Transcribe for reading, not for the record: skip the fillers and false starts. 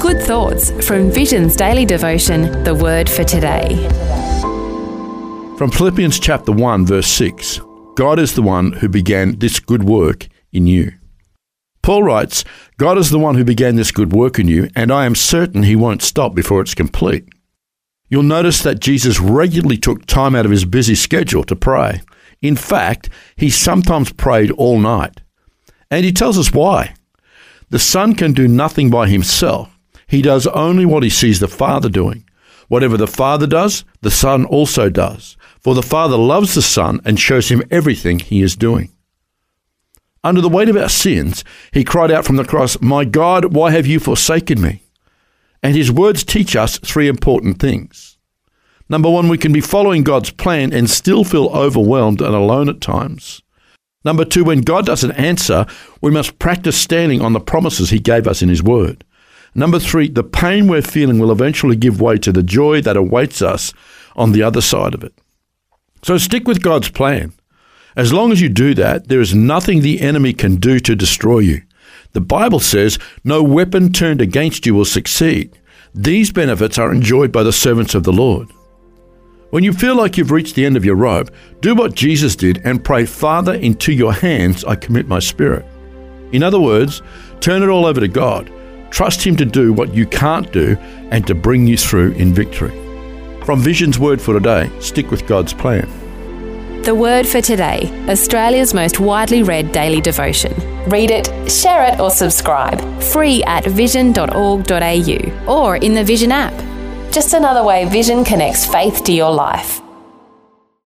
Good thoughts from Vision's daily devotion, The Word for Today. From Philippians chapter 1, verse 6, God is the one who began this good work in you. Paul writes, God is the one who began this good work in you, and I am certain he won't stop before it's complete. You'll notice that Jesus regularly took time out of his busy schedule to pray. In fact, he sometimes prayed all night. And he tells us why. The Son can do nothing by himself. He does only what he sees the Father doing. Whatever the Father does, the Son also does. For the Father loves the Son and shows him everything he is doing. Under the weight of our sins, he cried out from the cross, "My God, why have you forsaken me?" And his words teach us three important things. Number one, we can be following God's plan and still feel overwhelmed and alone at times. Number two, when God doesn't answer, we must practice standing on the promises he gave us in his word. Number three, the pain we're feeling will eventually give way to the joy that awaits us on the other side of it. So stick with God's plan. As long as you do that, there is nothing the enemy can do to destroy you. The Bible says, no weapon turned against you will succeed. These benefits are enjoyed by the servants of the Lord. When you feel like you've reached the end of your rope, do what Jesus did and pray, "Father, into your hands I commit my spirit." In other words, turn it all over to God. Trust him to do what you can't do and to bring you through in victory. From Vision's Word for Today, stick with God's plan. The Word for Today, Australia's most widely read daily devotion. Read it, share it or subscribe. Free at vision.org.au or in the Vision app. Just another way Vision connects faith to your life.